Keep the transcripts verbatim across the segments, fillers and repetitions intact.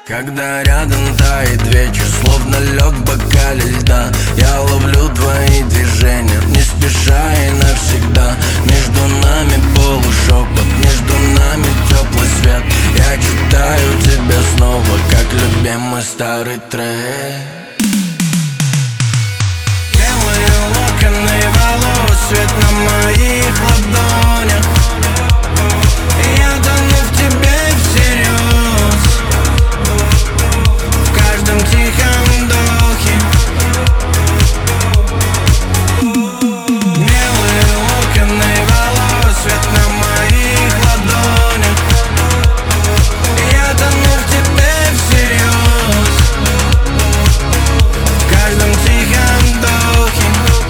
Когда рядом тает вечер, словно лед в бокале льда, я ловлю твои движения, не спеша и навсегда. Между нами полушепот, между нами теплый свет. Я читаю тебя снова, как любимый старый трек. Белые локоны волос, свет на моих ладонях. Я тону в тебе всерьез, в каждом тихом вдохе. Белые локоны волос, свет на моих ладонях. Я тону в тебе всерьез, в каждом тихом вдохе.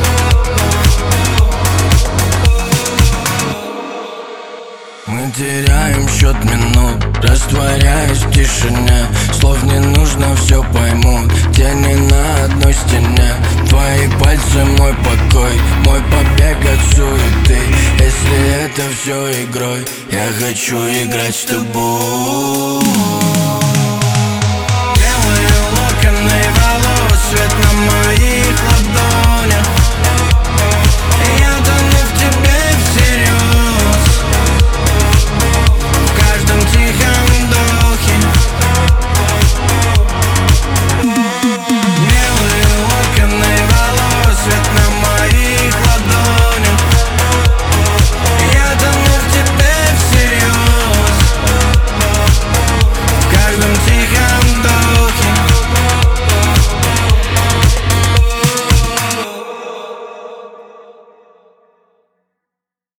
Мы теряем счет минут, растворяясь в тишине. Слов не нужно, все поймут, тени на одной стене. Твои пальцы мой покой, мой побег от суеты. Если это все игрой, я хочу играть с тобой.